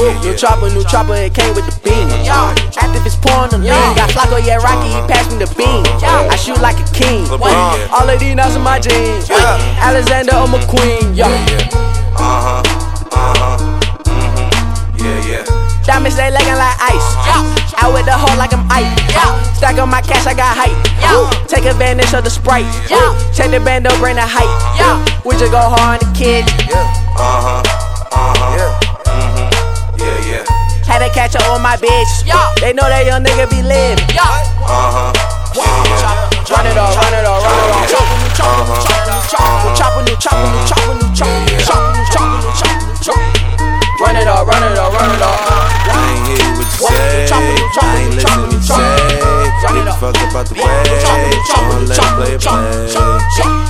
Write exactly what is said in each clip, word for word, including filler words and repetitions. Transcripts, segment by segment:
New chopper, new chopper, it came with the beam. Activist pouring the lean. Got Flacco, yeah, Rocky, he passed me the beam. I shoot like a king. All of these nuts in my jeans. Alexander or McQueen. Yeah. Uh huh. Uh huh. Mhm. Yeah, yeah. Diamonds, they leggin' like ice. Out with the hoe like I'm Ike. Stack on my cash, I got hype. Take advantage of the Sprite. Check the bando, bring the hype. We just go hard on the kids. Uh huh. Uh huh. Mhm. Yeah, yeah. Had to catch up on my bitch. They know that young nigga be lit. Uh huh. Run it all, run it all, run it all. Chopper, new chopper, new chopper, new chopper, new chopper, new chopper, new chopper, new chopper, new chopper, new chopper. Run it all, run it all, run it all. I ain't hear what you say. I ain't listen what you say. Get the fuck up out the way. Don't let it play, play.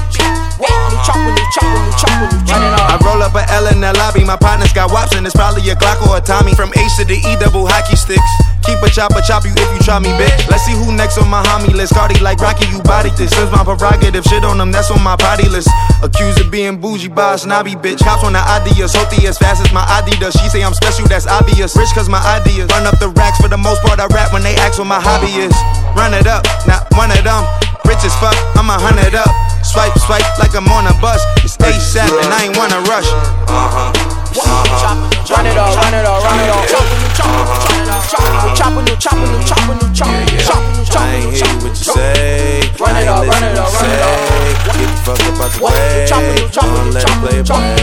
I roll up a L in the lobby. My partner's got wops and it's probably a Glock or a Tommy. From Ace to the E double hockey sticks. Keep a chopper, chop you if you try me, bitch. Let's see who next on my homie list. Cardi like Rocky, you bodied this. Since my prerogative, shit on them, that's on my body list. Accused of being bougie by a snobby bitch. Cops on the ideas, Hoti as fast as my I D does. She say I'm special, that's obvious. Rich cause my ideas. Run up the racks for the most part, I rap when they ask what my hobby is. Run it up, not one of them. Rich as fuck, I'm a hundred up. Swipe, swipe like I'm on a bus. It's ASAP and I ain't wanna rush. Uh-huh. Uh-huh. Run it all, run it all, run it all. Chopper, new chopper, new chopper, new chopper, new chopper. I ain't hear what you say. Run it all, run it all, run it all. Get the fuck up out the way. Don't let it play, play.